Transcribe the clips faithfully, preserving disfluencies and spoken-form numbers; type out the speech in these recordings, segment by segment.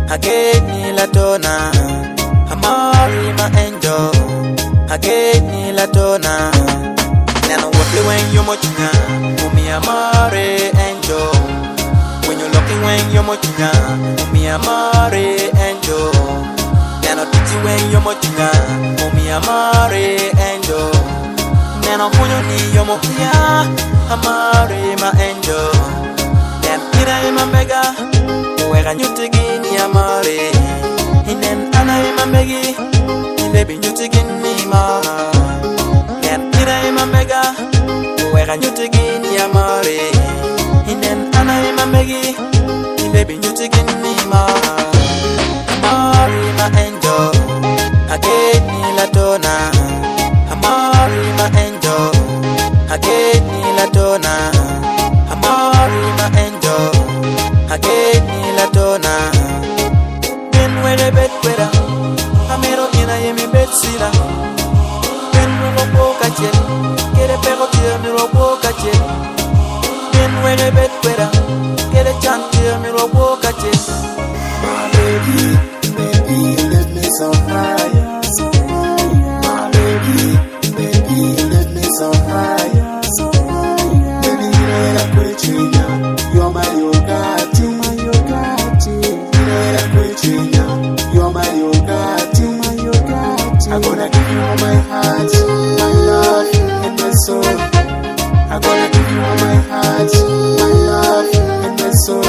Hake ni latona, Amari my angel. Hake ni latona. Nana wapply when you're mochina, Umi Amari angel. When you're looking when you're mochina, Umi Amari angel. Nana titi when you're mochina, Umi Amari angel. Nana funyo ni you're mochina, Amari my angel. Then ina ima mega. Wega nyutigini amare Inen ana ima megi Ilebi nyutigini ma Nen ina ima mega Wega nyutigini amare Inen ana ima megi Ilebi nyutigini ma Amari ma angel Hake ni latona Amari ma angel Hake ni latona Amari ma angel Hake ni latona. Ben wele bet kwera Amero ina yemi bet sila. Ben wele po kache Kere pego tia miro po kache. Ben wele bet kwera Kere chan tia miro po kache. My baby, baby, let me so high. My baby, baby, let me so high. Baby, let I quit you now. You're my Yogati, my Yogati. Let I quit you now. You're my Yogati, my Yogati. I'm gonna give you all my heart, my love, and my soul. I'm gonna give you all my heart, my love, and my soul.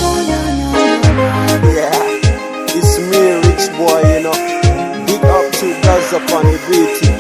Yeah, it's me, rich boy, you know. Big up to Gaza upon the beat.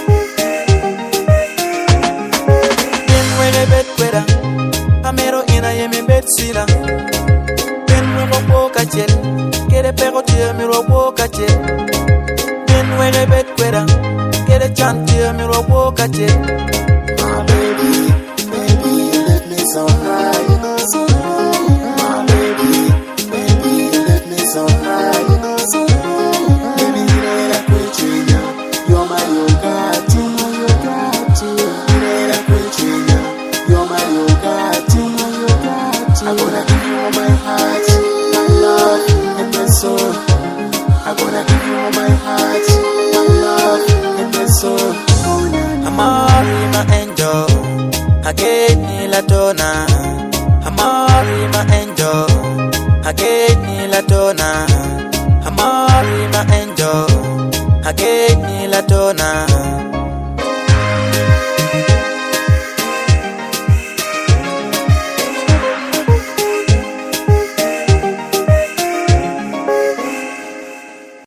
Ben wele bet kwera Amero ina yemi bet sila. Ben wele po kache Kere pego tia miro po kache. Ben wele bet kwera Kere chan tia miro po kache. My baby, baby, let me so high. My baby, baby, let me so high. Baby, let I quit you now. You're my Yogati, my Yogati. Let I quit you now. You're my Yogati, my Yogati. I'm gonna give you all my heart, my love, and my soul. I'm gonna give you all my heart, my love, and my soul. Amari my angel, Hake ni latona. Amari my angel, Hake ni latona. Amari my angel, Hake ni latona.